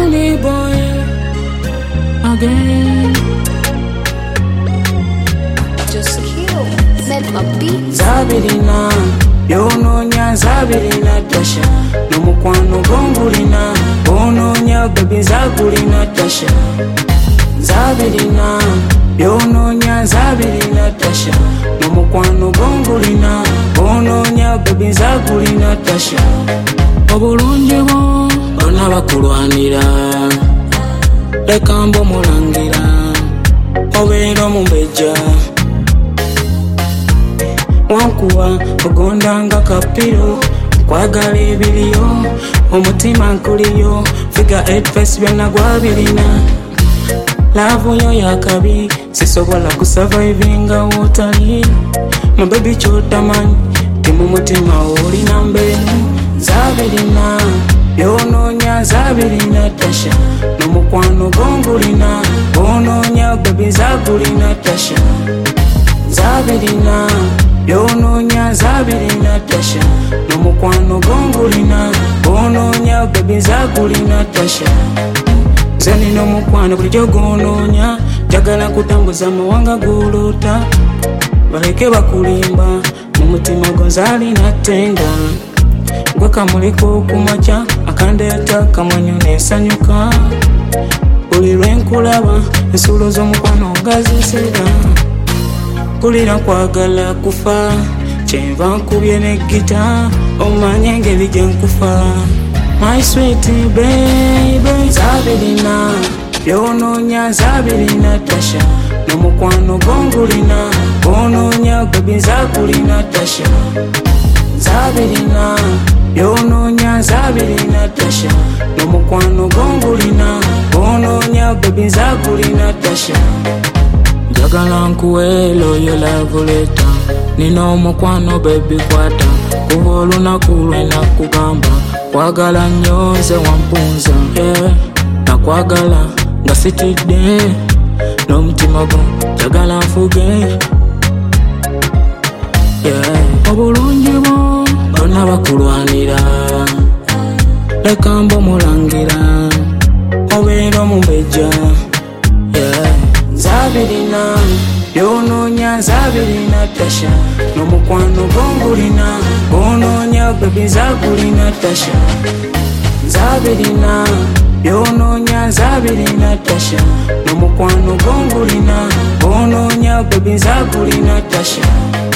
Money boy again. Just kill. Met my beat. Zabirina, yononya Zabirina Tasha. No mukwano gongulina, ononya baby Zabirina Tasha. Zabirina, yononya Zabirina Tasha. No mukwano gongulina, ononya baby Zabirina Tasha. Obulungi bwo bonna bakulwanira, leka mbo mulangira, obeera omumbejja. Wankuwa ogondanga kapiro, kwagala ebiriyo, omutima nkuliyo, figure 8 face byonna gwabirina. Laavu yo yakabi, sisobola kusurvivinga wotali. My baby kyotamanyi, timu mutima olina mbeemu. Zabirina, yononya Zabirina Tasha. Nomukwano gongulina, ononya baby Zabirina Tasha. Zabirina, yononya Zabirina Tasha. Nomukwano gongulina, ononya baby Zabirina Tasha. Zeni nomukwano bulijjo gononya, jagala kutambuza mawanga gulota. Baleke bakulimba, mumutima gonzalina tenga. Gwe kamuliko kumacha, akandeeta kamwenyo nesanyuka. Buli lwenkulaba, ensulo z'omukwano ngazisera. Kulira kwagala kufa, kyenva nkubye ne gita, omanye engeri gye nkufa. My sweet baby, Zabirina, yononya Zabirina Tasha. Nomukwano gongulina, ononya baby Zabirina Tasha. Zabirina, yononya Zabirina Tasha. Nomukwano gongulina, ononya baby Zabirina Tasha. Njagala nkuwe loyo love letter, nina omukwano baby kwata. Kuva olunaku lwe nakugamba, kwagala nnyo nze wampunza. Yeah, nakwagala nga sitidde, n'omutima gwo njagala nfuge. Yeah, obulungi bwo bonna bakulwanira, leka mbo mulangira, obeera omumbejja. Yeah, Zabirina, yononya Zabirina Tasha. Nomukwano gongulina, ononya baby Zabirina Tasha. Zabirina, yononya Zabirina Tasha. Nomukwano gongulina, ononya baby Zabirina Tasha.